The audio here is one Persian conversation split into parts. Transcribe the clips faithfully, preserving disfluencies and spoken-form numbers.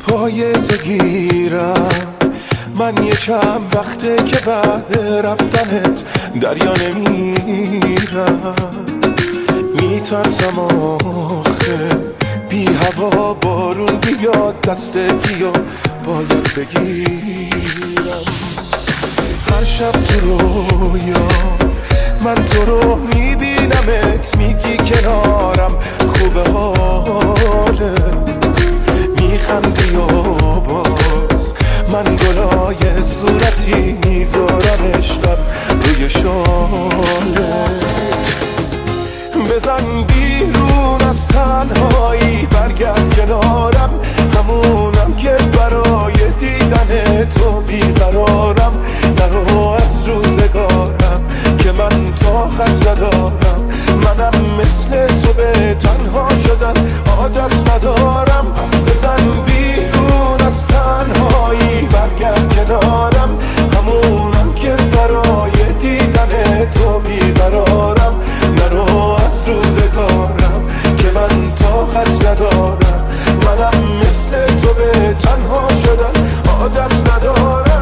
پای تو گیرم. من یه چند وقته که بعد رفتنت دریا نمیرم. میترسم آخه بی هوا بارون بیاد دست بیا باید بگیرم. هر شب تو رویا من تو رو میبینمت، میگی کنارم خوبه حالت، میخندی و باز من گلای صورتی میذارم عشقم روی شالت. بزن بیرون از تنهایی برگرد کنارم، همونم که برای دیدن تو بیقرارم. نرو از روزگارم که من طاقت ندارم، منم مثل تو به تنها شدن عادت ندارم. پس بزن بیرون از تنهایی برگرد کنارم، همونم که برای دیدن تو بیقرارم. نرو از روزگارم که من طاقت ندارم، منم مثل تو به تنها شدن عادت ندارم.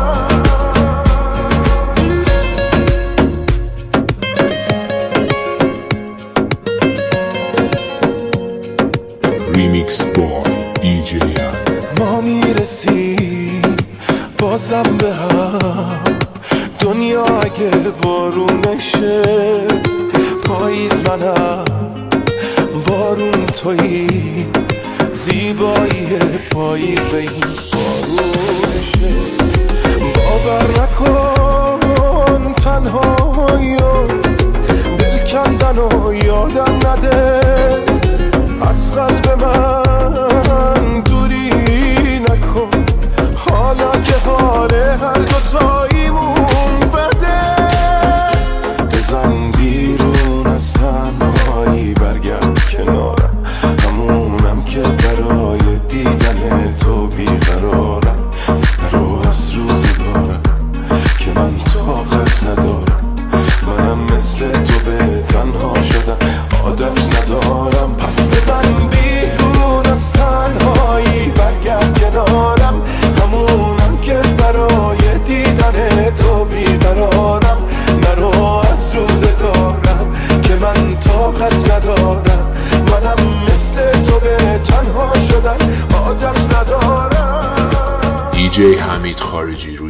ریمیکس با دی جی ما میرسیم بازم به هم، دنیا اگه وارونشه پاییز منم بارون تویی، زیبایی پاییز به این بارونشه. باور نکن تنهایی و دل کندن و یادم نده، از قلب من دوری نکن حالا که حال هر دوتاییمون بده. بزن بیرون از تنهایی برگرد کنارم، همونم که برای دیدن تو بیقرارم. نرو از روزگارم که من طاقت ندارم، منم مثل تو به تنها شدن عادت ندارم. پس بزن بیرون از تنهایی برگرد کنارم، همونم که برای دیدن تو بیقرارم. نرو از روزگارم که من طاقت ندارم، منم مثل تو به تنها شدن عادت ندارم. دی جی حمید خارجی.